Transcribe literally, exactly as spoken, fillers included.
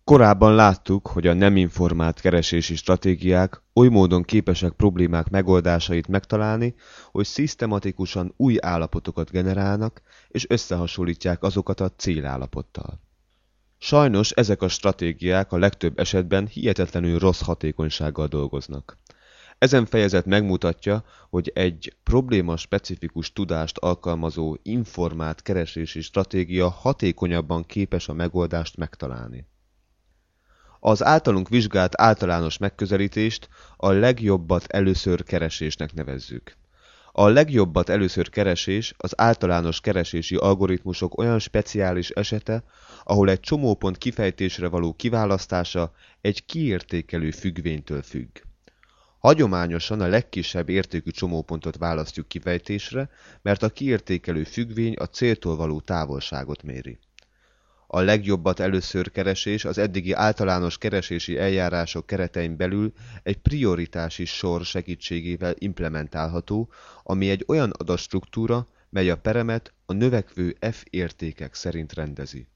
Korábban láttuk, hogy a nem informált keresési stratégiák oly módon képesek problémák megoldásait megtalálni, hogy szisztematikusan új állapotokat generálnak és összehasonlítják azokat a célállapottal. Sajnos ezek a stratégiák a legtöbb esetben hihetetlenül rossz hatékonysággal dolgoznak. Ezen fejezet megmutatja, hogy egy probléma-specifikus tudást alkalmazó informált keresési stratégia hatékonyabban képes a megoldást megtalálni. Az általunk vizsgált általános megközelítést a legjobbat először keresésnek nevezzük. A legjobbat először keresés az általános keresési algoritmusok olyan speciális esete, ahol egy csomópont kifejtésre való kiválasztása egy kiértékelő függvénytől függ. Hagyományosan a legkisebb értékű csomópontot választjuk kifejtésre, mert a kiértékelő függvény a céltól való távolságot méri. A legjobbat először keresés az eddigi általános keresési eljárások keretein belül egy prioritási sor segítségével implementálható, ami egy olyan adatstruktúra, mely a peremet a növekvő f értékek szerint rendezi.